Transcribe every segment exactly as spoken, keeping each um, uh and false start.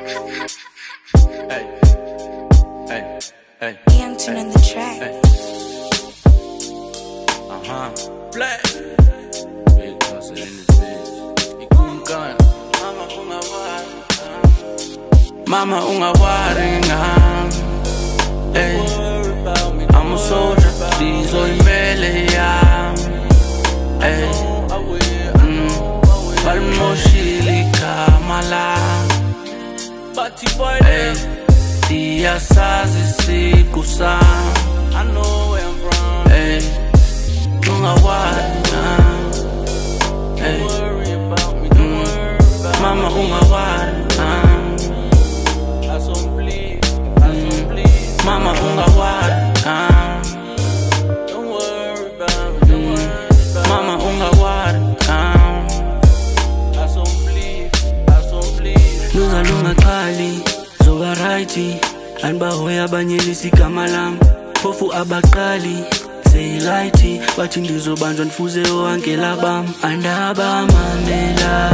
Hey, hey, hey. Young Tune on the track. Hey. Uh huh. Black. Big hustle in this bitch. Ikunkan. Mama ungawari. Mama ungawari ngam. Hey. I'm a soldier. Ndizoyimele yami. Hey. Mm. Balimoshile igama lami. Hey, ndiyasazi isiqu sami. I know where I'm from. Hey, ungawari ngami. Hey, don't worry about me, don't worry about me. Mama ungawari ngami. Assombli, assombli. Mama ungawari ngami. Don't worry about me, don't worry about me. Mama ungawari ngami. Assombli, assombli. Nuzalunga khali zoba righti anbahoya abanyelisa igama lami phofu abaqali say righti bathi ndizobanjwa ndifuze owankela bam andabamamela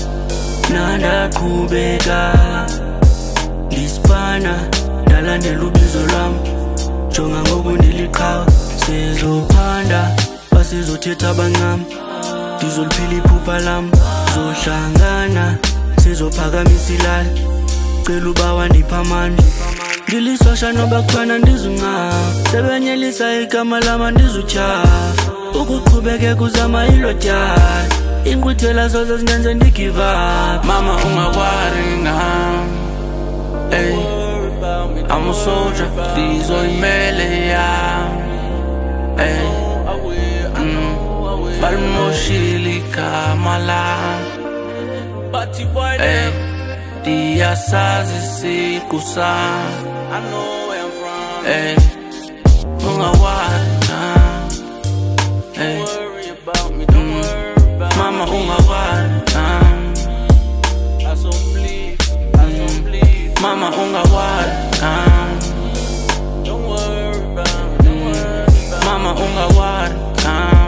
nandaqhubeka ndispana ndalandela ubizo lwami jonga ngoku ndiliqhawe sezophanda basezothetha abancane ndizoliphila iphupha lami zohlangana sizophakamisa ilali cela ubawa ndipha amandla ndilisosha noba kuthwana ndizunca sebenyelisa igama lama ndizutyhafa ukuqhubeke kuzama ilo tyala inqwithela zoze zingenze ndigive up. Mama ungawari ngami. Hey, I'm a soldier. Ndizoyimele yami. Hey, mm. Balimoshile igama lami. Hey, ndiyasazi isiqu sami. I know where I'm from. Hey, ungawari ngami. Hey, don't worry about me, don't worry about me. Mama ungawari ngami. Assombli, assombli. Mama ungawari ngami. Don't worry about me, don't worry about me. Mama ungawari ngami.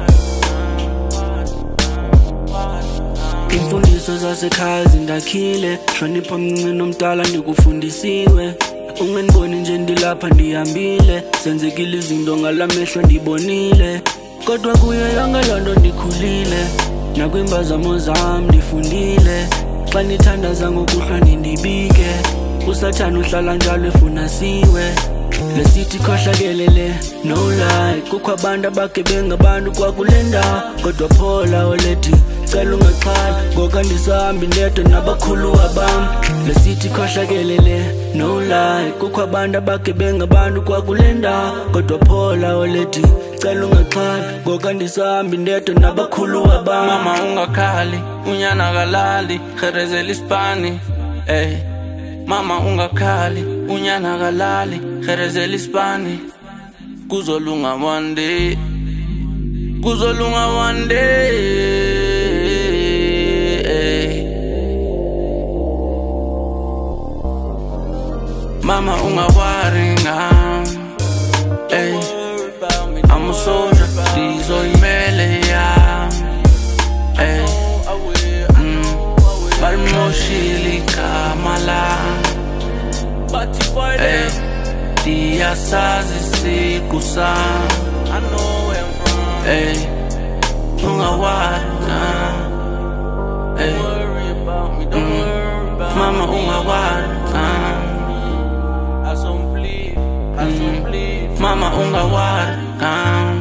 Imfundiso zasekhaya zindakhile hlonipha mncane nomdala ndikufundisiwe ungeniboni nje ndilapha ndihambile senzekile izinto ngalamehlo ndibonile kodwa kuyo yonke lonto ndikhulile nakwimpazamo zam ndifundile xa nithandaza ngokuhlwa ndindibike usathana uhlala njalo efuna siwe lesithi khohlakelele no lie kukho abantu abagebenga abantu kwakule ndawo kodwa phola olethi cela ungaxhala ngoku ndisahambi ndedwa nabakhulu abam lesithi khohlakelele no lie kukho abantu abagebenga abantu kwakule ndawo kodwa phola olethi cela ungaxhala ngoku ndisahambi ndedwa nabakhulu abam. Mama ungakhali unyana kalali kherezela ispani. Hey, mama ungakhali unyana kalali kherezela ispani. Kuzolunga one day, kuzolunga one day. Mama ungawari ngami. Hey, I'm a soldier. Ndizoyimele yami. Hey, mm. Balimoshile igama lami. Hey, ndiyasazi isiqu sami. I know where I'm from. Hey, ungawari ngami. Hey, don't worry about me, don't worry about me. Mama ungawari ngami. Assombli, assombli. Mama ungawari ngami.